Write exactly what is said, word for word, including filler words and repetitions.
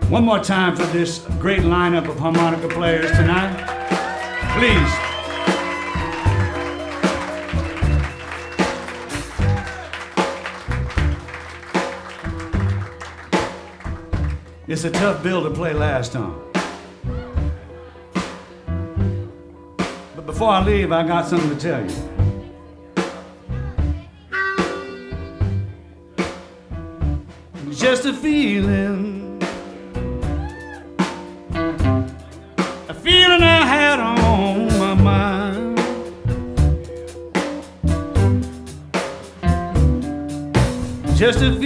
One more time for this great lineup of harmonica players tonight. Please. It's a tough bill to play last on. But before I leave, I got something to tell you. Just a feeling, a feeling I had on my mind. Just a